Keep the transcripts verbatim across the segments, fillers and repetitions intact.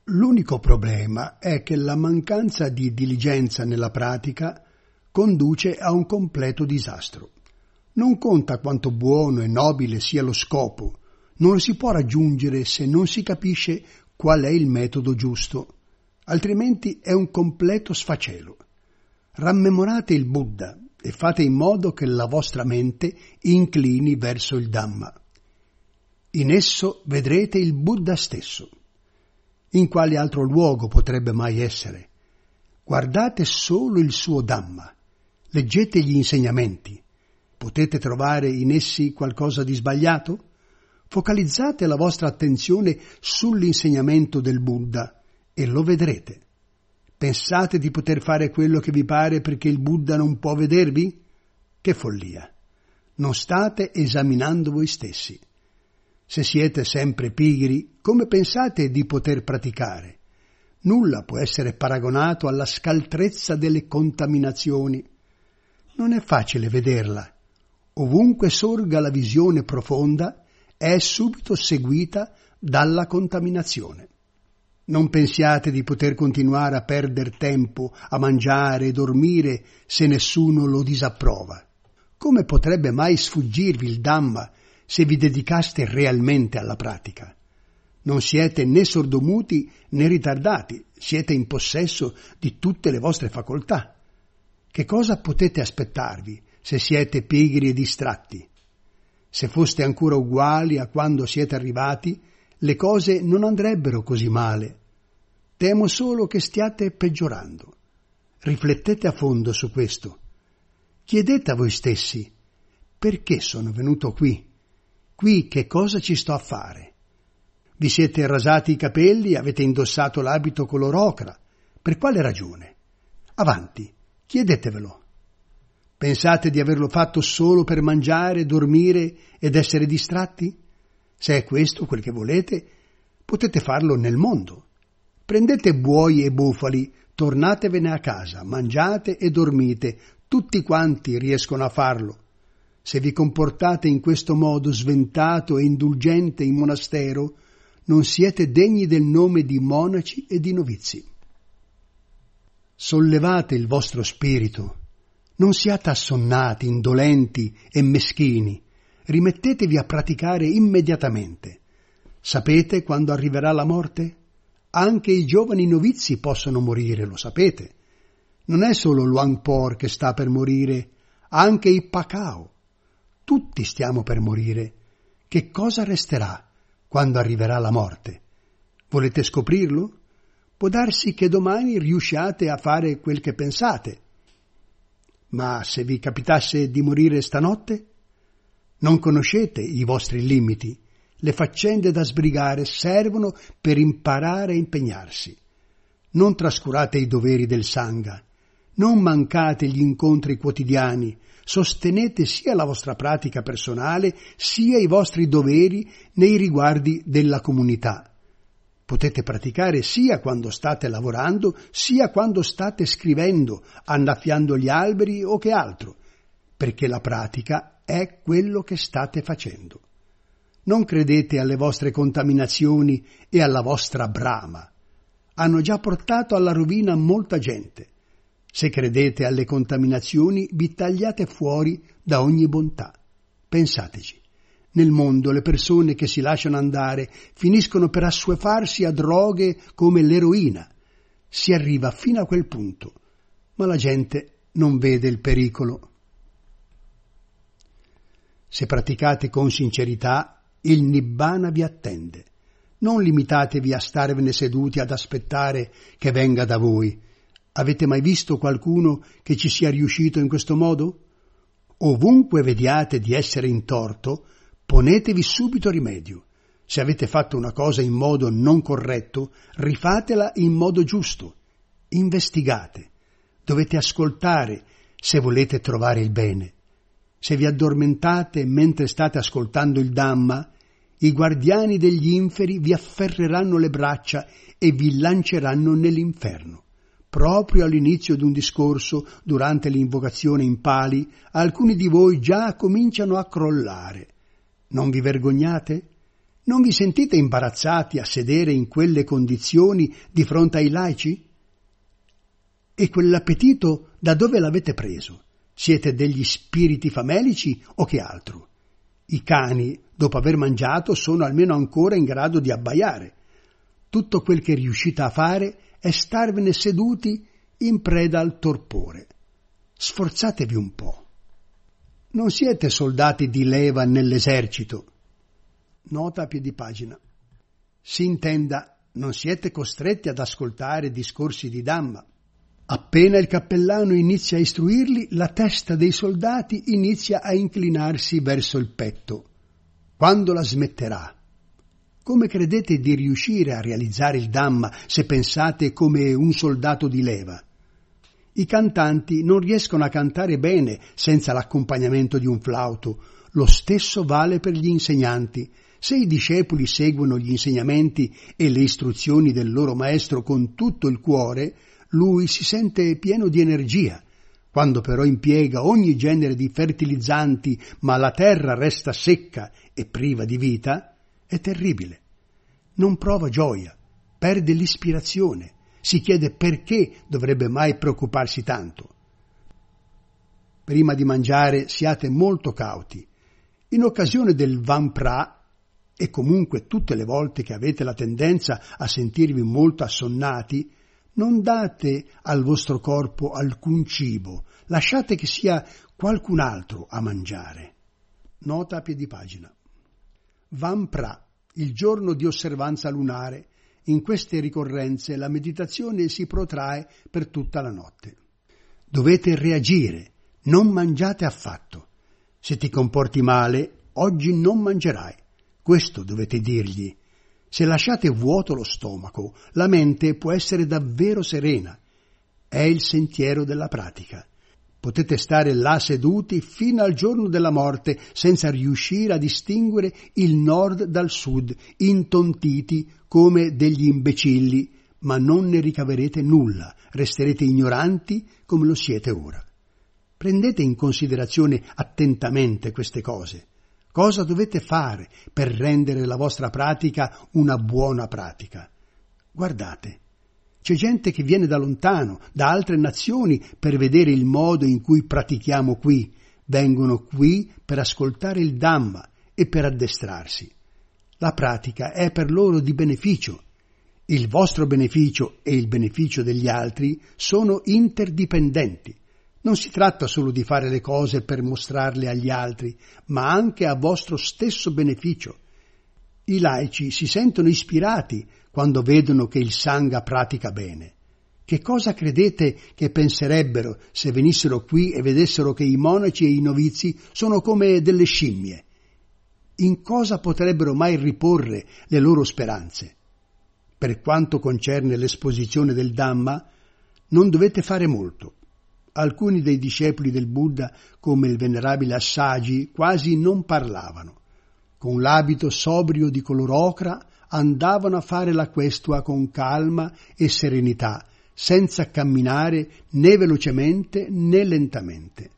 L'unico problema è che la mancanza di diligenza nella pratica conduce a un completo disastro. Non conta quanto buono e nobile sia lo scopo, non lo si può raggiungere se non si capisce qual è il metodo giusto, altrimenti è un completo sfacelo. Rammemorate il Buddha e fate in modo che la vostra mente inclini verso il Dhamma. In esso vedrete il Buddha stesso. In quale altro luogo potrebbe mai essere? Guardate solo il suo Dhamma, leggete gli insegnamenti. Potete trovare in essi qualcosa di sbagliato? Focalizzate la vostra attenzione sull'insegnamento del Buddha e lo vedrete. Pensate di poter fare quello che vi pare perché il Buddha non può vedervi? Che follia! Non state esaminando voi stessi. Se siete sempre pigri, come pensate di poter praticare? Nulla può essere paragonato alla scaltrezza delle contaminazioni. Non è facile vederla. Ovunque sorga la visione profonda, è subito seguita dalla contaminazione. Non pensiate di poter continuare a perdere tempo, a mangiare e dormire se nessuno lo disapprova. Come potrebbe mai sfuggirvi il Dhamma se vi dedicaste realmente alla pratica? Non siete né sordomuti né ritardati, siete in possesso di tutte le vostre facoltà. Che cosa potete aspettarvi se siete pigri e distratti? Se foste ancora uguali a quando siete arrivati, le cose non andrebbero così male. Temo solo che stiate peggiorando. Riflettete a fondo su questo. Chiedete a voi stessi: perché sono venuto qui? Qui che cosa ci sto a fare? Vi siete rasati i capelli e avete indossato l'abito color ocra. Per quale ragione? Avanti, chiedetevelo. Pensate di averlo fatto solo per mangiare, dormire ed essere distratti? Se è questo quel che volete, potete farlo nel mondo. Prendete buoi e bufali, tornatevene a casa, mangiate e dormite, tutti quanti riescono a farlo. Se vi comportate in questo modo sventato e indulgente in monastero, non siete degni del nome di monaci e di novizi. Sollevate il vostro spirito. Non siate assonnati, indolenti e meschini. Rimettetevi a praticare immediatamente. Sapete quando arriverà la morte? Anche i giovani novizi possono morire, lo sapete. Non è solo Luangpor che sta per morire, anche i Pakao. Tutti stiamo per morire. Che cosa resterà quando arriverà la morte? Volete scoprirlo? Può darsi che domani riusciate a fare quel che pensate. Ma se vi capitasse di morire stanotte? Non conoscete i vostri limiti. Le faccende da sbrigare servono per imparare a impegnarsi. Non trascurate i doveri del Sangha. Non mancate gli incontri quotidiani. Sostenete sia la vostra pratica personale sia i vostri doveri nei riguardi della comunità. Potete praticare sia quando state lavorando, sia quando state scrivendo, annaffiando gli alberi o che altro, perché la pratica è quello che state facendo. Non credete alle vostre contaminazioni e alla vostra brama. Hanno già portato alla rovina molta gente. Se credete alle contaminazioni, vi tagliate fuori da ogni bontà. Pensateci. Nel mondo le persone che si lasciano andare finiscono per assuefarsi a droghe come l'eroina. Si arriva fino a quel punto, ma la gente non vede il pericolo. Se praticate con sincerità, il Nibbana vi attende. Non limitatevi a starvene seduti ad aspettare che venga da voi. Avete mai visto qualcuno che ci sia riuscito in questo modo? Ovunque vediate di essere in torto, ponetevi subito rimedio. Se avete fatto una cosa in modo non corretto, rifatela in modo giusto. Investigate. Dovete ascoltare se volete trovare il bene. Se vi addormentate mentre state ascoltando il Dhamma, i guardiani degli inferi vi afferreranno le braccia e vi lanceranno nell'inferno. Proprio all'inizio di un discorso, durante l'invocazione in Pali, alcuni di voi già cominciano a crollare. Non vi vergognate? Non vi sentite imbarazzati a sedere in quelle condizioni di fronte ai laici? E quell'appetito da dove l'avete preso? Siete degli spiriti famelici o che altro? I cani, dopo aver mangiato, sono almeno ancora in grado di abbaiare. Tutto quel che riuscite a fare è starvene seduti in preda al torpore. Sforzatevi un po'. Non siete soldati di leva nell'esercito. Nota a piedi pagina. Si intenda, non siete costretti ad ascoltare discorsi di Dhamma. Appena il cappellano inizia a istruirli, la testa dei soldati inizia a inclinarsi verso il petto. Quando la smetterà? Come credete di riuscire a realizzare il Dhamma se pensate come un soldato di leva? I cantanti non riescono a cantare bene senza l'accompagnamento di un flauto. Lo stesso vale per gli insegnanti. Se i discepoli seguono gli insegnamenti e le istruzioni del loro maestro con tutto il cuore, lui si sente pieno di energia. Quando però impiega ogni genere di fertilizzanti, ma la terra resta secca e priva di vita, è terribile. Non prova gioia, perde l'ispirazione, si chiede perché dovrebbe mai preoccuparsi tanto. Prima di mangiare siate molto cauti. In occasione del Vampra, e comunque tutte le volte che avete la tendenza a sentirvi molto assonnati, non date al vostro corpo alcun cibo, lasciate che sia qualcun altro a mangiare. Nota a piedi pagina. Vampra, il giorno di osservanza lunare. In queste ricorrenze la meditazione si protrae per tutta la notte. Dovete reagire, non mangiate affatto. Se ti comporti male, oggi non mangerai. Questo dovete dirgli. Se lasciate vuoto lo stomaco, la mente può essere davvero serena. È il sentiero della pratica. Potete stare là seduti fino al giorno della morte senza riuscire a distinguere il nord dal sud, intontiti come degli imbecilli, ma non ne ricaverete nulla, resterete ignoranti come lo siete ora. Prendete in considerazione attentamente queste cose. Cosa dovete fare per rendere la vostra pratica una buona pratica? Guardate, c'è gente che viene da lontano, da altre nazioni, per vedere il modo in cui pratichiamo qui. Vengono qui per ascoltare il Dhamma e per addestrarsi. La pratica è per loro di beneficio. Il vostro beneficio e il beneficio degli altri sono interdipendenti. Non si tratta solo di fare le cose per mostrarle agli altri, ma anche a vostro stesso beneficio. I laici si sentono ispirati quando vedono che il Sangha pratica bene. Che cosa credete che penserebbero se venissero qui e vedessero che i monaci e i novizi sono come delle scimmie? In cosa potrebbero mai riporre le loro speranze? Per quanto concerne l'esposizione del Dhamma, non dovete fare molto. Alcuni dei discepoli del Buddha, come il venerabile Assaji, quasi non parlavano. Con l'abito sobrio di color ocra andavano a fare la questua con calma e serenità, senza camminare né velocemente né lentamente.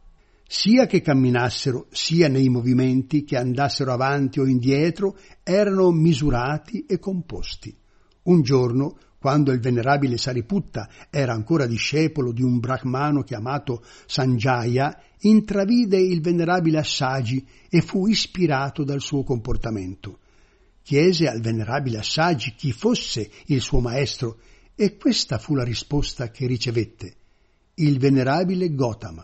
Sia che camminassero, sia nei movimenti, che andassero avanti o indietro, erano misurati e composti. Un giorno, quando il venerabile Sariputta era ancora discepolo di un brahmano chiamato Sanjaya, intravide il venerabile Assaji e fu ispirato dal suo comportamento. Chiese al venerabile Assaji chi fosse il suo maestro e questa fu la risposta che ricevette: il venerabile Gotama.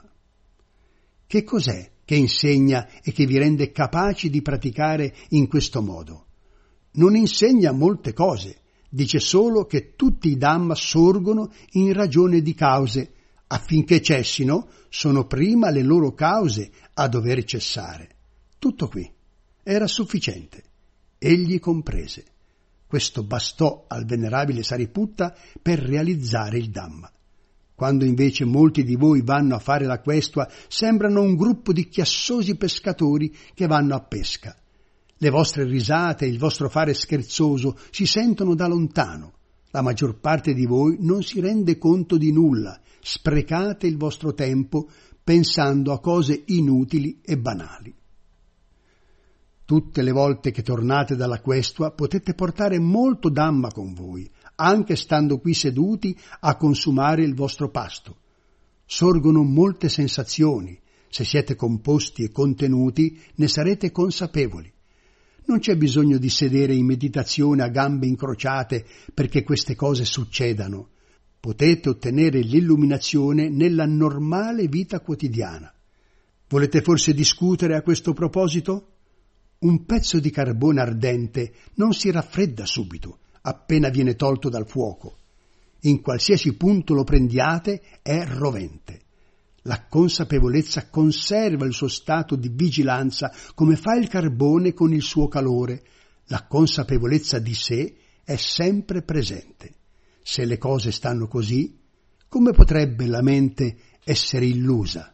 Che cos'è che insegna e che vi rende capaci di praticare in questo modo? Non insegna molte cose. Dice solo che tutti i Dhamma sorgono in ragione di cause. Affinché cessino, sono prima le loro cause a dover cessare. Tutto qui. Era sufficiente. Egli comprese. Questo bastò al venerabile Sariputta per realizzare il Dhamma. Quando invece molti di voi vanno a fare la questua, sembrano un gruppo di chiassosi pescatori che vanno a pesca. Le vostre risate e il vostro fare scherzoso si sentono da lontano. La maggior parte di voi non si rende conto di nulla. Sprecate il vostro tempo pensando a cose inutili e banali. Tutte le volte che tornate dalla questua potete portare molto Dhamma con voi, anche stando qui seduti a consumare il vostro pasto. Sorgono molte sensazioni. Se siete composti e contenuti, ne sarete consapevoli. Non c'è bisogno di sedere in meditazione a gambe incrociate perché queste cose succedano. Potete ottenere l'illuminazione nella normale vita quotidiana. Volete forse discutere a questo proposito? Un pezzo di carbone ardente non si raffredda subito, appena viene tolto dal fuoco. In qualsiasi punto lo prendiate è rovente. La consapevolezza conserva il suo stato di vigilanza come fa il carbone con il suo calore. La consapevolezza di sé è sempre presente. Se le cose stanno così, come potrebbe la mente essere illusa?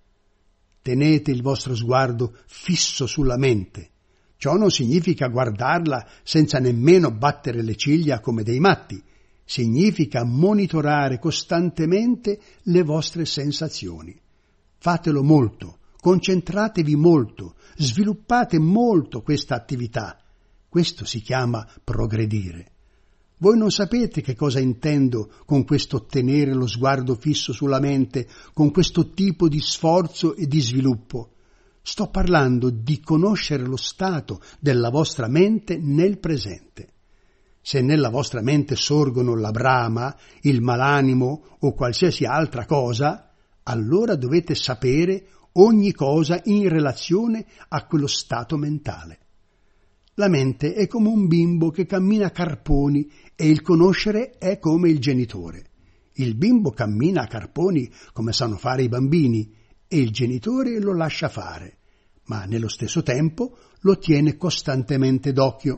Tenete il vostro sguardo fisso sulla mente. Ciò non significa guardarla senza nemmeno battere le ciglia come dei matti. Significa monitorare costantemente le vostre sensazioni. Fatelo molto, concentratevi molto, sviluppate molto questa attività. Questo si chiama progredire. Voi non sapete che cosa intendo con questo tenere lo sguardo fisso sulla mente, con questo tipo di sforzo e di sviluppo. Sto parlando di conoscere lo stato della vostra mente nel presente. Se nella vostra mente sorgono la brama, il malanimo o qualsiasi altra cosa, allora dovete sapere ogni cosa in relazione a quello stato mentale. La mente è come un bimbo che cammina a carponi e il conoscere è come il genitore. Il bimbo cammina a carponi come sanno fare i bambini e il genitore lo lascia fare, ma nello stesso tempo lo tiene costantemente d'occhio.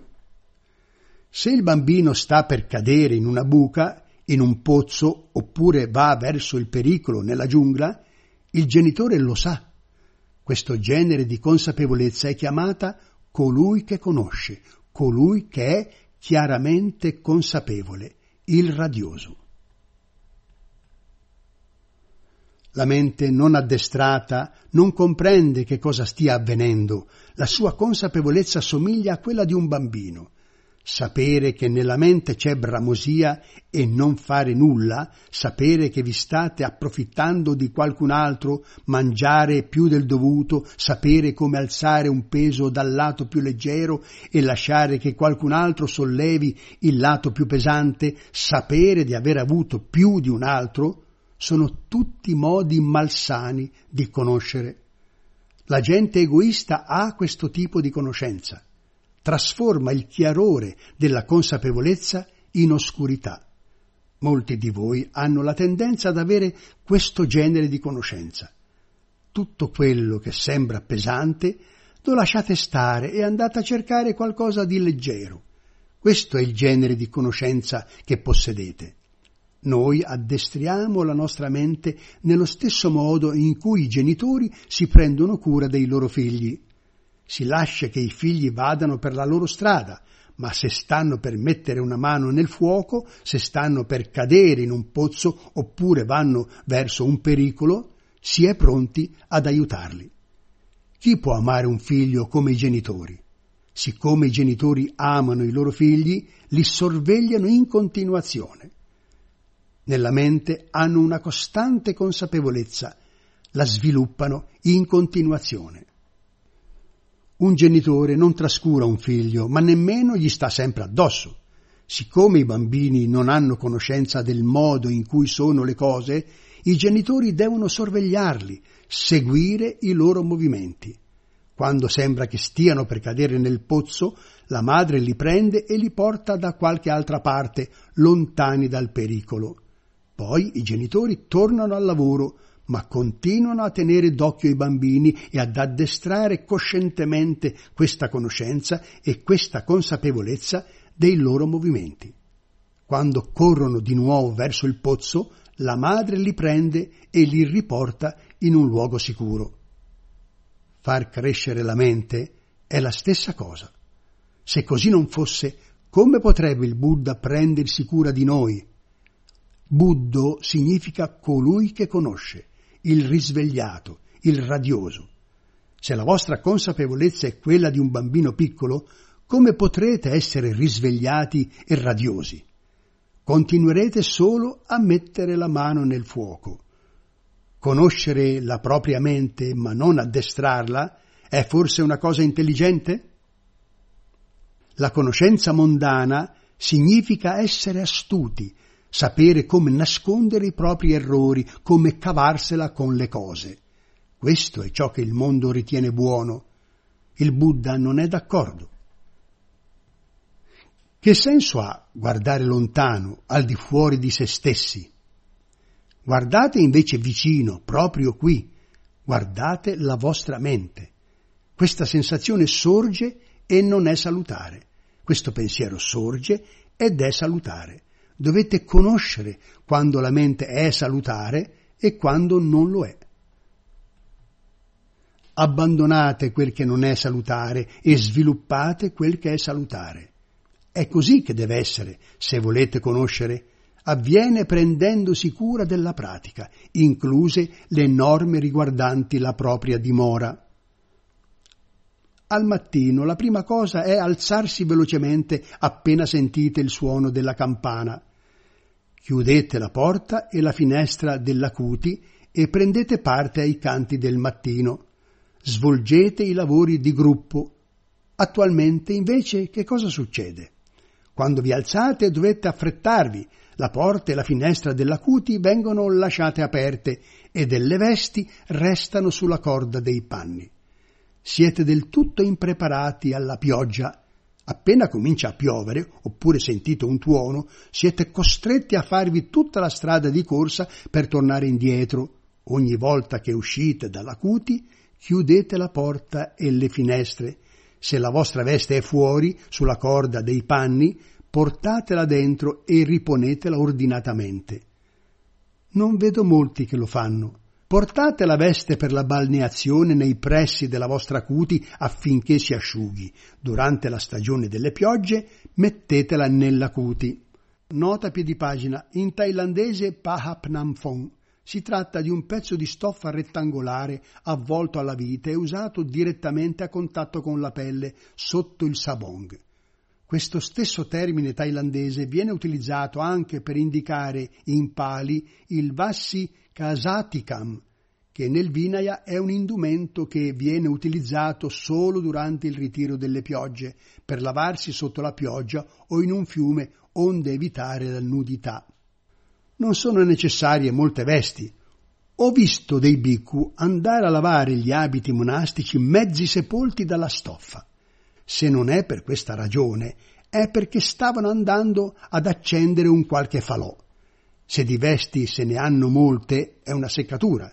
Se il bambino sta per cadere in una buca, in un pozzo, oppure va verso il pericolo nella giungla, il genitore lo sa. Questo genere di consapevolezza è chiamata colui che conosce, colui che è chiaramente consapevole, il radioso. La mente non addestrata non comprende che cosa stia avvenendo. La sua consapevolezza somiglia a quella di un bambino. Sapere che nella mente c'è bramosia e non fare nulla, sapere che vi state approfittando di qualcun altro, mangiare più del dovuto, sapere come alzare un peso dal lato più leggero e lasciare che qualcun altro sollevi il lato più pesante, sapere di aver avuto più di un altro, sono tutti modi malsani di conoscere. La gente egoista ha questo tipo di conoscenza. Trasforma il chiarore della consapevolezza in oscurità. Molti di voi hanno la tendenza ad avere questo genere di conoscenza. Tutto quello che sembra pesante lo lasciate stare e andate a cercare qualcosa di leggero. Questo è il genere di conoscenza che possedete. Noi addestriamo la nostra mente nello stesso modo in cui i genitori si prendono cura dei loro figli. Si lascia che i figli vadano per la loro strada, ma se stanno per mettere una mano nel fuoco, se stanno per cadere in un pozzo oppure vanno verso un pericolo, si è pronti ad aiutarli. Chi può amare un figlio come i genitori? Siccome i genitori amano i loro figli, li sorvegliano in continuazione. Nella mente hanno una costante consapevolezza, la sviluppano in continuazione. Un genitore non trascura un figlio, ma nemmeno gli sta sempre addosso. Siccome i bambini non hanno conoscenza del modo in cui sono le cose, i genitori devono sorvegliarli, seguire i loro movimenti. Quando sembra che stiano per cadere nel pozzo, la madre li prende e li porta da qualche altra parte, lontani dal pericolo. Poi i genitori tornano al lavoro, ma continuano a tenere d'occhio i bambini e ad addestrare coscientemente questa conoscenza e questa consapevolezza dei loro movimenti. Quando corrono di nuovo verso il pozzo, la madre li prende e li riporta in un luogo sicuro. Far crescere la mente è la stessa cosa. Se così non fosse, come potrebbe il Buddha prendersi cura di noi? Buddho significa colui che conosce, il risvegliato, il radioso. Se la vostra consapevolezza è quella di un bambino piccolo, come potrete essere risvegliati e radiosi? Continuerete solo a mettere la mano nel fuoco. Conoscere la propria mente ma non addestrarla è forse una cosa intelligente? La conoscenza mondana significa essere astuti, sapere come nascondere i propri errori, come cavarsela con le cose. Questo è ciò che il mondo ritiene buono. Il Buddha non è d'accordo. Che senso ha guardare lontano, al di fuori di se stessi? Guardate invece vicino, proprio qui. Guardate la vostra mente. Questa sensazione sorge e non è salutare. Questo pensiero sorge ed è salutare. Dovete conoscere quando la mente è salutare e quando non lo è. Abbandonate quel che non è salutare e sviluppate quel che è salutare. È così che deve essere, se volete conoscere. Avviene prendendosi cura della pratica, incluse le norme riguardanti la propria dimora. Al mattino la prima cosa è alzarsi velocemente appena sentite il suono della campana. Chiudete la porta e la finestra dell'acuti e prendete parte ai canti del mattino. Svolgete i lavori di gruppo. Attualmente, invece, che cosa succede? Quando vi alzate dovete affrettarvi. La porta e la finestra dell'acuti vengono lasciate aperte e delle vesti restano sulla corda dei panni. Siete del tutto impreparati alla pioggia. Appena comincia a piovere, oppure sentite un tuono, siete costretti a farvi tutta la strada di corsa per tornare indietro. Ogni volta che uscite dall'acuti, chiudete la porta e le finestre. Se la vostra veste è fuori, sulla corda dei panni, portatela dentro e riponetela ordinatamente. Non vedo molti che lo fanno. Portate la veste per la balneazione nei pressi della vostra acuti affinché si asciughi. Durante la stagione delle piogge mettetela nell'acuti. Nota piedipagina. In thailandese Pahapnamphong. Si tratta di un pezzo di stoffa rettangolare avvolto alla vite e usato direttamente a contatto con la pelle sotto il sabong. Questo stesso termine thailandese viene utilizzato anche per indicare in Pali il Vassi Kasatikam, che nel Vinaya è un indumento che viene utilizzato solo durante il ritiro delle piogge, per lavarsi sotto la pioggia o in un fiume onde evitare la nudità. Non sono necessarie molte vesti. Ho visto dei bhikkhu andare a lavare gli abiti monastici mezzi sepolti dalla stoffa. Se non è per questa ragione, è perché stavano andando ad accendere un qualche falò. Se di vesti se ne hanno molte, è una seccatura.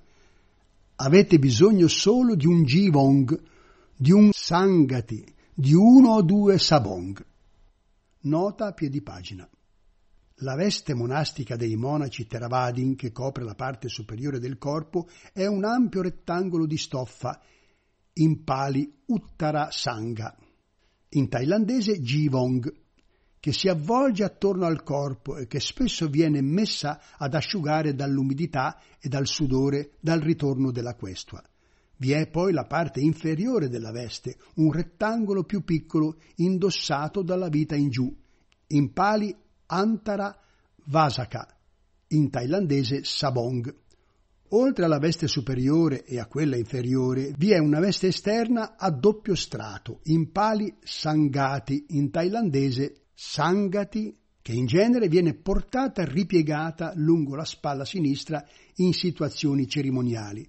Avete bisogno solo di un jivong, di un sangati, di uno o due sabong. Nota a piedipagina. La veste monastica dei monaci Theravadin, che copre la parte superiore del corpo, è un ampio rettangolo di stoffa, in Pali Uttara Sangha, in thailandese Jivong, che si avvolge attorno al corpo e che spesso viene messa ad asciugare dall'umidità e dal sudore dal ritorno della questua. Vi è poi la parte inferiore della veste, un rettangolo più piccolo indossato dalla vita in giù, in Pali Antara Vasaka, in thailandese Sabong. Oltre alla veste superiore e a quella inferiore vi è una veste esterna a doppio strato, in Pali Sangati, in thailandese Sangati, che in genere viene portata ripiegata lungo la spalla sinistra in situazioni cerimoniali.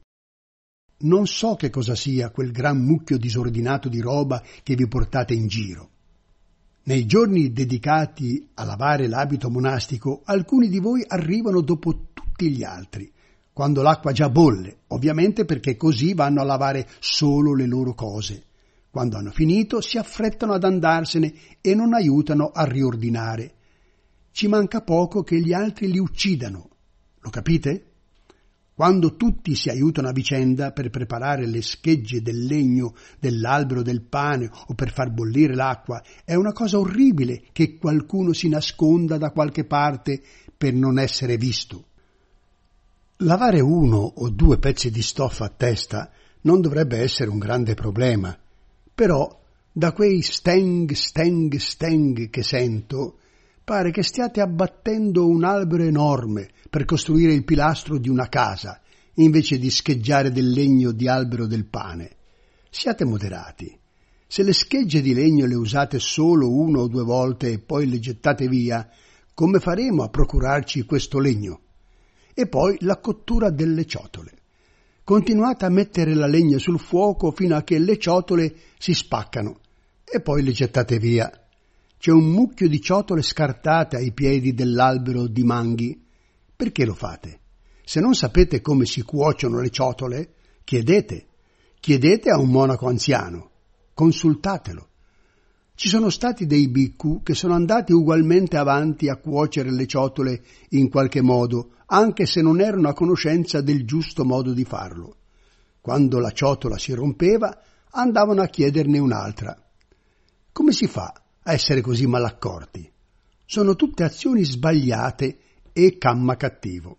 Non so che cosa sia quel gran mucchio disordinato di roba che vi portate in giro. Nei giorni dedicati a lavare l'abito monastico, alcuni di voi arrivano dopo tutti gli altri, quando l'acqua già bolle, ovviamente perché così vanno a lavare solo le loro cose. Quando hanno finito si affrettano ad andarsene e non aiutano a riordinare. Ci manca poco che gli altri li uccidano. Lo capite? Quando tutti si aiutano a vicenda per preparare le schegge del legno dell'albero del pane o per far bollire l'acqua, è una cosa orribile che qualcuno si nasconda da qualche parte per non essere visto. Lavare uno o due pezzi di stoffa a testa non dovrebbe essere un grande problema, però da quei steng, steng, steng che sento, pare che stiate abbattendo un albero enorme per costruire il pilastro di una casa, invece di scheggiare del legno di albero del pane. Siate moderati. Se le schegge di legno le usate solo una o due volte e poi le gettate via, come faremo a procurarci questo legno? E poi la cottura delle ciotole. Continuate a mettere la legna sul fuoco fino a che le ciotole si spaccano e poi le gettate via. C'è un mucchio di ciotole scartate ai piedi dell'albero di manghi. Perché lo fate? Se non sapete come si cuociono le ciotole, chiedete. Chiedete a un monaco anziano. Consultatelo. Ci sono stati dei bhikkhu che sono andati ugualmente avanti a cuocere le ciotole in qualche modo, anche se non erano a conoscenza del giusto modo di farlo. Quando la ciotola si rompeva, andavano a chiederne un'altra. Come si fa a essere così malaccorti? Sono tutte azioni sbagliate e kamma cattivo.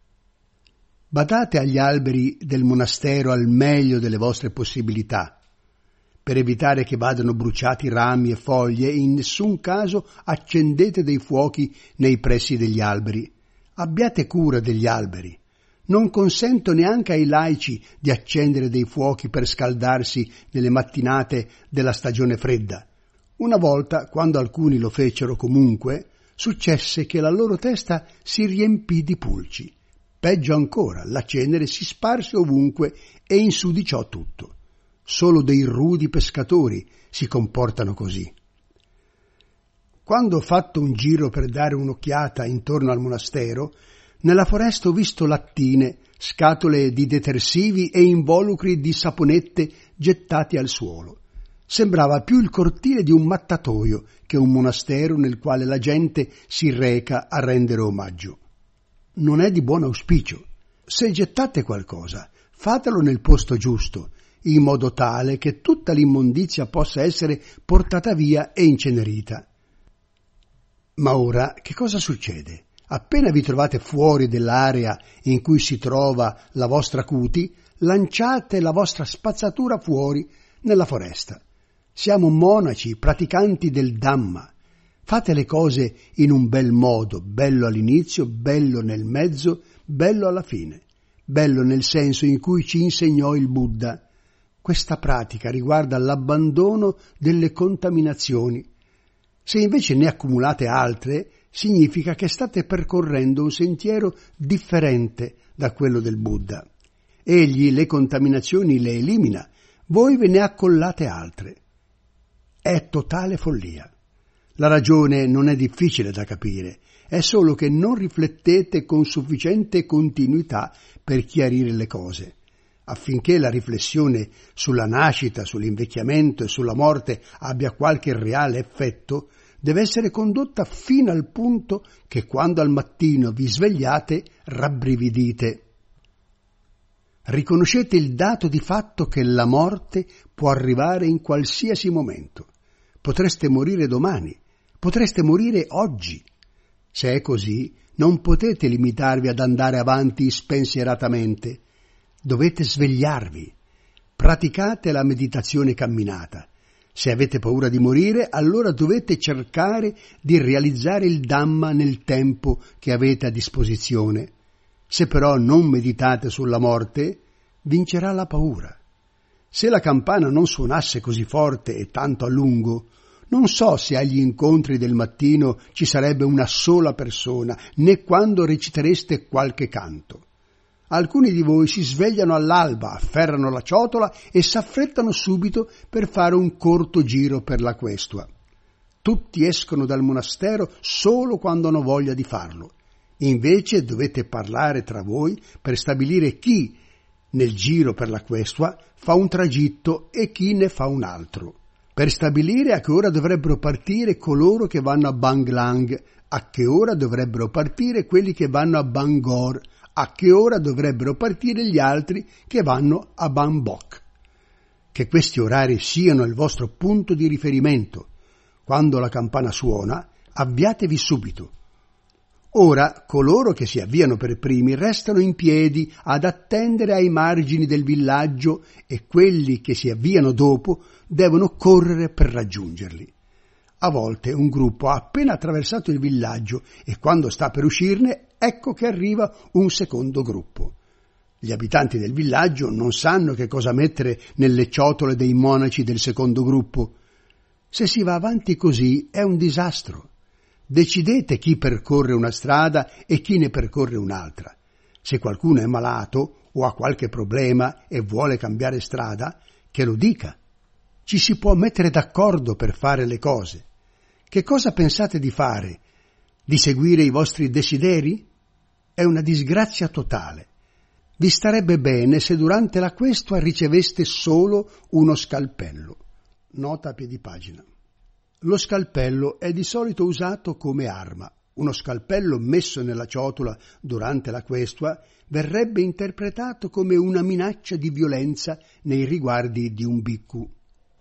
Badate agli alberi del monastero al meglio delle vostre possibilità. Per evitare che vadano bruciati rami e foglie, in nessun caso accendete dei fuochi nei pressi degli alberi. Abbiate cura degli alberi. Non consento neanche ai laici di accendere dei fuochi per scaldarsi nelle mattinate della stagione fredda. Una volta, quando alcuni lo fecero comunque, successe che la loro testa si riempì di pulci. Peggio ancora, la cenere si sparse ovunque e insudiciò tutto. Solo dei rudi pescatori si comportano così. Quando ho fatto un giro per dare un'occhiata intorno al monastero, nella foresta ho visto lattine, scatole di detersivi e involucri di saponette gettati al suolo. Sembrava più il cortile di un mattatoio che un monastero nel quale la gente si reca a rendere omaggio. Non è di buon auspicio. Se gettate qualcosa, fatelo nel posto giusto, in modo tale che tutta l'immondizia possa essere portata via e incenerita. Ma ora che cosa succede? Appena vi trovate fuori dell'area in cui si trova la vostra cuti, lanciate la vostra spazzatura fuori nella foresta. Siamo monaci, praticanti del Dhamma. Fate le cose in un bel modo, bello all'inizio, bello nel mezzo, bello alla fine, bello nel senso in cui ci insegnò il Buddha. Questa pratica riguarda l'abbandono delle contaminazioni. Se invece ne accumulate altre, significa che state percorrendo un sentiero differente da quello del Buddha. Egli le contaminazioni le elimina, voi ve ne accollate altre. È totale follia. La ragione non è difficile da capire, è solo che non riflettete con sufficiente continuità per chiarire le cose. Affinché la riflessione sulla nascita, sull'invecchiamento e sulla morte abbia qualche reale effetto, deve essere condotta fino al punto che quando al mattino vi svegliate rabbrividite. Riconoscete il dato di fatto che la morte può arrivare in qualsiasi momento. Potreste morire domani, potreste morire oggi. Se è così, non potete limitarvi ad andare avanti spensieratamente. Dovete svegliarvi. Praticate la meditazione camminata. Se avete paura di morire, allora dovete cercare di realizzare il Dhamma nel tempo che avete a disposizione. Se però non meditate sulla morte, vincerà la paura. Se la campana non suonasse così forte e tanto a lungo, non so se agli incontri del mattino ci sarebbe una sola persona, né quando recitereste qualche canto. Alcuni di voi si svegliano all'alba, afferrano la ciotola e s'affrettano subito per fare un corto giro per la questua. Tutti escono dal monastero solo quando hanno voglia di farlo. Invece dovete parlare tra voi per stabilire chi, nel giro per la questua, fa un tragitto e chi ne fa un altro. Per stabilire a che ora dovrebbero partire coloro che vanno a Banglang, a che ora dovrebbero partire quelli che vanno a Bangor, a che ora dovrebbero partire gli altri che vanno a Bangkok. Che questi orari siano il vostro punto di riferimento. Quando la campana suona, avviatevi subito. Ora coloro che si avviano per primi restano in piedi ad attendere ai margini del villaggio e quelli che si avviano dopo devono correre per raggiungerli. A volte un gruppo ha appena attraversato il villaggio e quando sta per uscirne ecco che arriva un secondo gruppo. Gli abitanti del villaggio non sanno che cosa mettere nelle ciotole dei monaci del secondo gruppo. Se si va avanti così è un disastro. Decidete chi percorre una strada e chi ne percorre un'altra. Se qualcuno è malato o ha qualche problema e vuole cambiare strada, che lo dica. Ci si può mettere d'accordo per fare le cose. Che cosa pensate di fare? Di seguire i vostri desideri? È una disgrazia totale. Vi starebbe bene se durante la questua riceveste solo uno scalpello. Nota a piedi pagina. Lo scalpello è di solito usato come arma. Uno scalpello messo nella ciotola durante la questua verrebbe interpretato come una minaccia di violenza nei riguardi di un bhikkhu.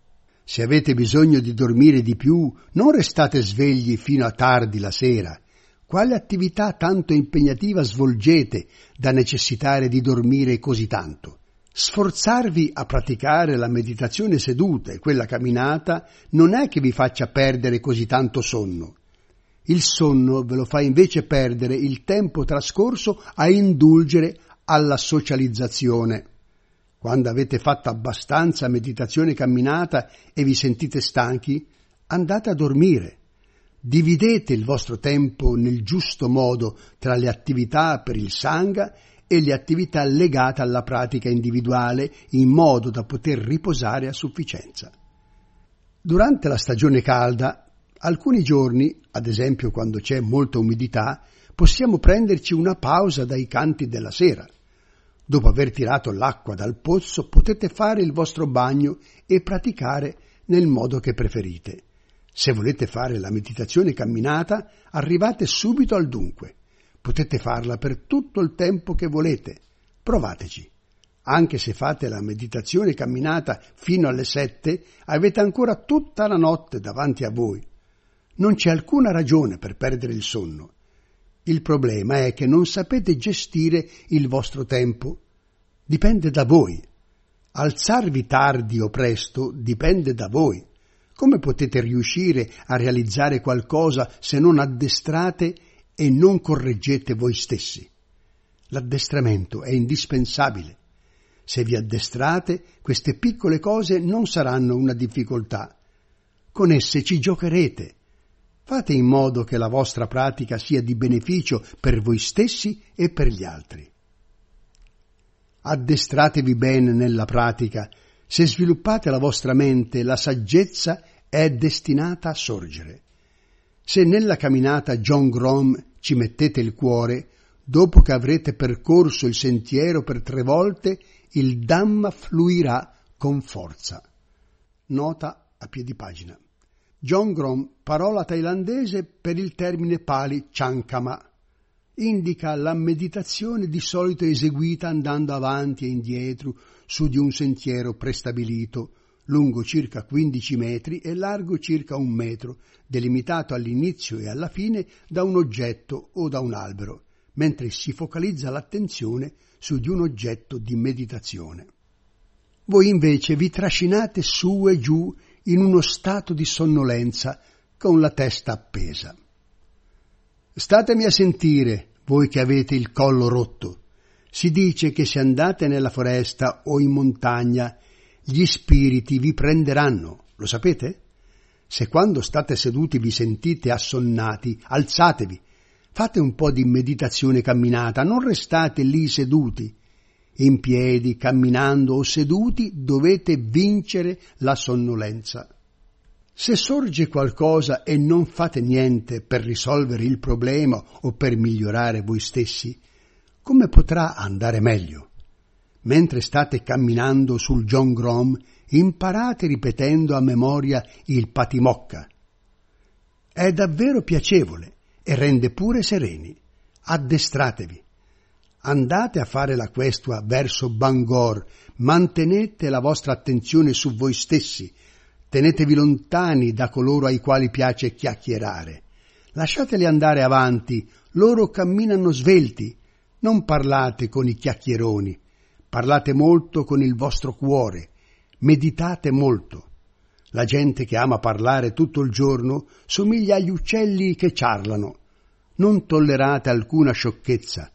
Se avete bisogno di dormire di più, non restate svegli fino a tardi la sera. Quale attività tanto impegnativa svolgete da necessitare di dormire così tanto? Sforzarvi a praticare la meditazione seduta e quella camminata non è che vi faccia perdere così tanto sonno. Il sonno ve lo fa invece perdere il tempo trascorso a indulgere alla socializzazione. Quando avete fatto abbastanza meditazione e camminata e vi sentite stanchi, andate a dormire. Dividete il vostro tempo nel giusto modo tra le attività per il Sangha e le attività legate alla pratica individuale in modo da poter riposare a sufficienza. Durante la stagione calda, alcuni giorni, ad esempio quando c'è molta umidità, possiamo prenderci una pausa dai canti della sera. Dopo aver tirato l'acqua dal pozzo potete fare il vostro bagno e praticare nel modo che preferite. Se volete fare la meditazione camminata, arrivate subito al dunque. Potete farla per tutto il tempo che volete. Provateci. Anche se fate la meditazione camminata fino alle sette, avete ancora tutta la notte davanti a voi. Non c'è alcuna ragione per perdere il sonno. Il problema è che non sapete gestire il vostro tempo. Dipende da voi. Alzarvi tardi o presto dipende da voi. Come potete riuscire a realizzare qualcosa se non addestrate e non correggete voi stessi? L'addestramento è indispensabile. Se vi addestrate, queste piccole cose non saranno una difficoltà. Con esse ci giocherete. Fate in modo che la vostra pratica sia di beneficio per voi stessi e per gli altri. Addestratevi bene nella pratica. Se sviluppate la vostra mente, la saggezza è destinata a sorgere. Se nella camminata John Grom ci mettete il cuore, dopo che avrete percorso il sentiero per tre volte, il Dhamma fluirà con forza. Nota a piedi pagina. John Grom, parola thailandese per il termine pali Chankama, indica la meditazione di solito eseguita andando avanti e indietro su di un sentiero prestabilito, lungo circa quindici metri e largo circa un metro, delimitato all'inizio e alla fine da un oggetto o da un albero, mentre si focalizza l'attenzione su di un oggetto di meditazione. Voi invece vi trascinate su e giù in uno stato di sonnolenza con la testa appesa. Statemi a sentire, voi che avete il collo rotto. Si dice che se andate nella foresta o in montagna, gli spiriti vi prenderanno, lo sapete? Se quando state seduti vi sentite assonnati, alzatevi, fate un po' di meditazione camminata, non restate lì seduti. In piedi, camminando o seduti, dovete vincere la sonnolenza. Se sorge qualcosa e non fate niente per risolvere il problema o per migliorare voi stessi, come potrà andare meglio? Mentre state camminando sul John Grom, imparate ripetendo a memoria il Patimokka. È davvero piacevole e rende pure sereni. Addestratevi. Andate a fare la questua verso Bangor, mantenete la vostra attenzione su voi stessi, tenetevi lontani da coloro ai quali piace chiacchierare. Lasciateli andare avanti, loro camminano svelti. Non parlate con i chiacchieroni, parlate molto con il vostro cuore, meditate molto. La gente che ama parlare tutto il giorno somiglia agli uccelli che ciarlano. Non tollerate alcuna sciocchezza.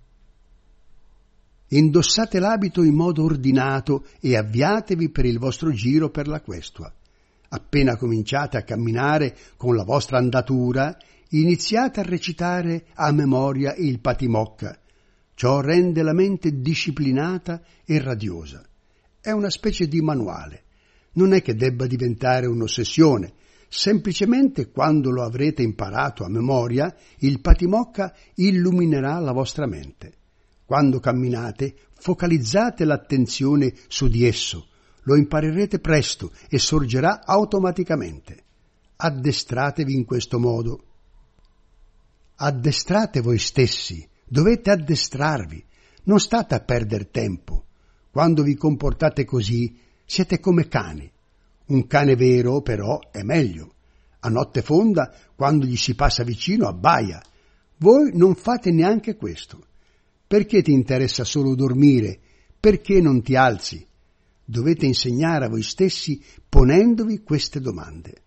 Indossate l'abito in modo ordinato e avviatevi per il vostro giro per la questua. Appena cominciate a camminare con la vostra andatura, iniziate a recitare a memoria il Patimocca. Ciò rende la mente disciplinata e radiosa. È una specie di manuale. Non è che debba diventare un'ossessione. Semplicemente quando lo avrete imparato a memoria, il Patimocca illuminerà la vostra mente. Quando camminate, focalizzate l'attenzione su di esso. Lo imparerete presto e sorgerà automaticamente. Addestratevi in questo modo. Addestrate voi stessi. Dovete addestrarvi. Non state a perdere tempo. Quando vi comportate così, siete come cani. Un cane vero, però, è meglio. A notte fonda, quando gli si passa vicino, abbaia. Voi non fate neanche questo. Perché ti interessa solo dormire? Perché non ti alzi? Dovete insegnare a voi stessi ponendovi queste domande.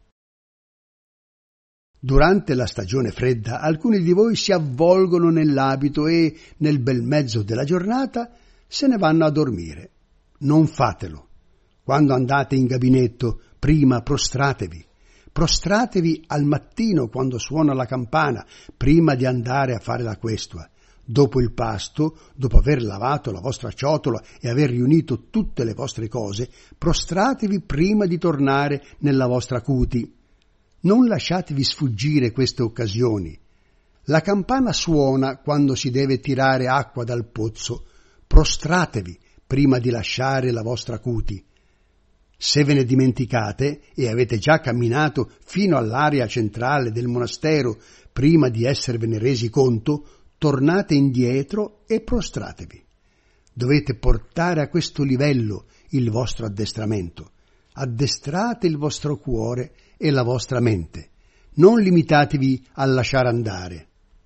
Durante la stagione fredda, alcuni di voi si avvolgono nell'abito e, nel bel mezzo della giornata, se ne vanno a dormire. Non fatelo. Quando andate in gabinetto, prima prostratevi. Prostratevi al mattino quando suona la campana, prima di andare a fare la questua. Dopo il pasto, dopo aver lavato la vostra ciotola e aver riunito tutte le vostre cose, prostratevi prima di tornare nella vostra cuti. Non lasciatevi sfuggire queste occasioni. La campana suona quando si deve tirare acqua dal pozzo. Prostratevi prima di lasciare la vostra cuti. Se ve ne dimenticate e avete già camminato fino all'area centrale del monastero prima di esservene resi conto, tornate indietro e prostratevi. Dovete portare a questo livello il vostro addestramento. Addestrate il vostro cuore e la vostra mente. Non limitatevi a lasciare andare.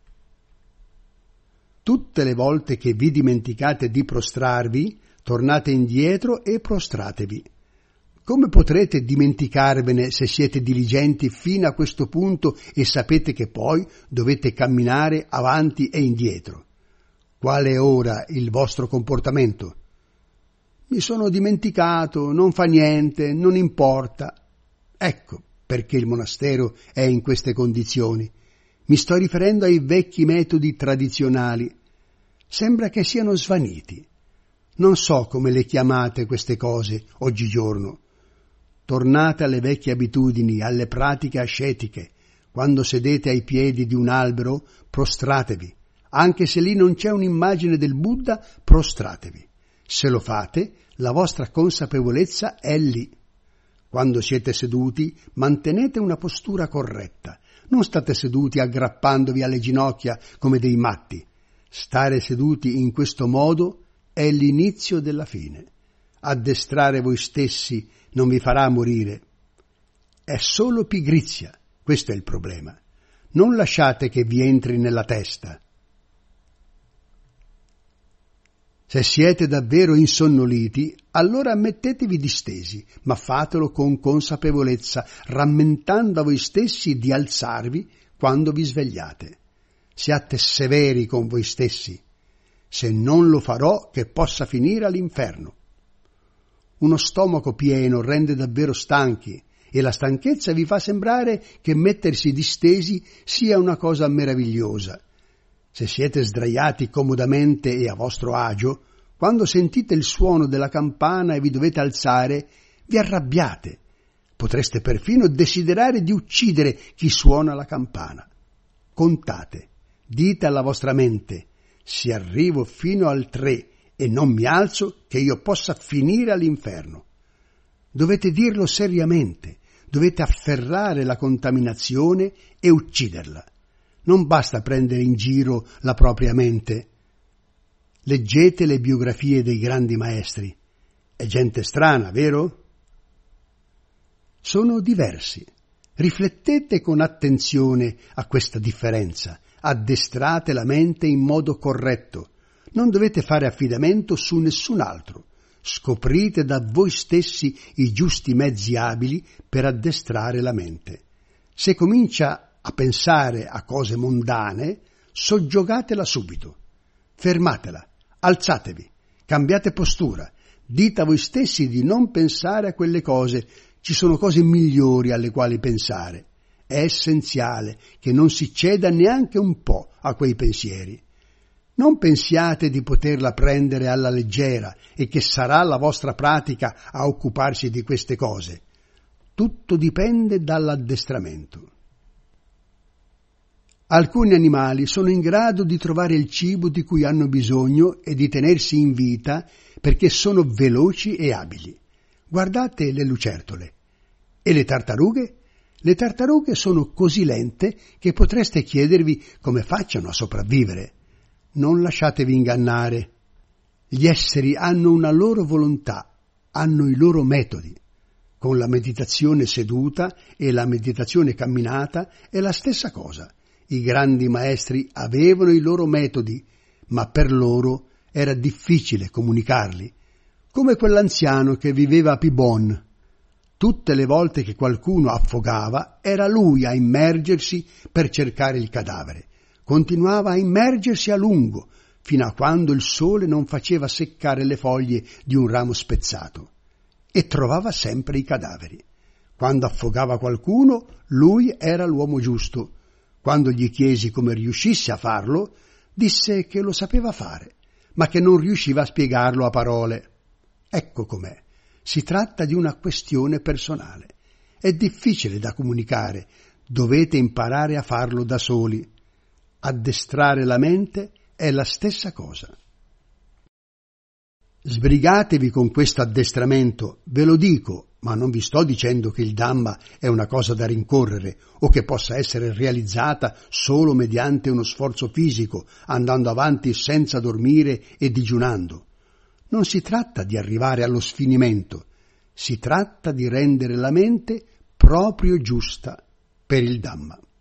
Tutte le volte che vi dimenticate di prostrarvi, tornate indietro e prostratevi. Come potrete dimenticarvene se siete diligenti fino a questo punto e sapete che poi dovete camminare avanti e indietro? Qual è ora il vostro comportamento? Mi sono dimenticato, non fa niente, non importa. Ecco perché il monastero è in queste condizioni. Mi sto riferendo ai vecchi metodi tradizionali. Sembra che siano svaniti. Non so come le chiamate queste cose oggigiorno. Tornate alle vecchie abitudini, alle pratiche ascetiche. Quando sedete ai piedi di un albero, prostratevi. Anche se lì non c'è un'immagine del Buddha, prostratevi. Se lo fate, la vostra consapevolezza è lì. Quando siete seduti, mantenete una postura corretta. Non state seduti aggrappandovi alle ginocchia come dei matti. Stare seduti in questo modo è l'inizio della fine. Addestrare voi stessi non vi farà morire. È solo pigrizia, questo è il problema. Non lasciate che vi entri nella testa. Se siete davvero insonnoliti, allora mettetevi distesi, ma fatelo con consapevolezza, rammentando a voi stessi di alzarvi quando vi svegliate. Siate severi con voi stessi. Se non lo farò, che possa finire all'inferno. Uno stomaco pieno rende davvero stanchi e la stanchezza vi fa sembrare che mettersi distesi sia una cosa meravigliosa. Se siete sdraiati comodamente e a vostro agio, quando sentite il suono della campana e vi dovete alzare, vi arrabbiate. Potreste perfino desiderare di uccidere chi suona la campana. Contate, dite alla vostra mente: se arrivo fino al tre e non mi alzo, che io possa finire all'inferno. Dovete dirlo seriamente, dovete afferrare la contaminazione e ucciderla. Non basta prendere in giro la propria mente. Leggete le biografie dei grandi maestri. È gente strana, vero? Sono diversi. Riflettete con attenzione a questa differenza, addestrate la mente in modo corretto, non dovete fare affidamento su nessun altro, scoprite da voi stessi i giusti mezzi abili per addestrare la mente. Se comincia a pensare a cose mondane, soggiogatela subito, fermatela, alzatevi, cambiate postura, dite a voi stessi di non pensare a quelle cose. Ci sono cose migliori alle quali pensare. È essenziale che non si ceda neanche un po' a quei pensieri. Non pensiate di poterla prendere alla leggera e che sarà la vostra pratica a occuparsi di queste cose. Tutto dipende dall'addestramento. Alcuni animali sono in grado di trovare il cibo di cui hanno bisogno e di tenersi in vita perché sono veloci e abili. Guardate le lucertole. E le tartarughe? Le tartarughe sono così lente che potreste chiedervi come facciano a sopravvivere. Non lasciatevi ingannare. Gli esseri hanno una loro volontà, hanno i loro metodi. Con la meditazione seduta e la meditazione camminata è la stessa cosa. I grandi maestri avevano i loro metodi, ma per loro era difficile comunicarli. Come quell'anziano che viveva a Pibon. Tutte le volte che qualcuno affogava, era lui a immergersi per cercare il cadavere. Continuava a immergersi a lungo, fino a quando il sole non faceva seccare le foglie di un ramo spezzato. E trovava sempre i cadaveri. Quando affogava qualcuno, lui era l'uomo giusto. Quando gli chiesi come riuscisse a farlo, disse che lo sapeva fare, ma che non riusciva a spiegarlo a parole. Ecco com'è. Si tratta di una questione personale. È difficile da comunicare, dovete imparare a farlo da soli. Addestrare la mente è la stessa cosa. Sbrigatevi con questo addestramento, ve lo dico, ma non vi sto dicendo che il Dhamma è una cosa da rincorrere o che possa essere realizzata solo mediante uno sforzo fisico, andando avanti senza dormire e digiunando. Non si tratta di arrivare allo sfinimento, si tratta di rendere la mente proprio giusta per il Dhamma.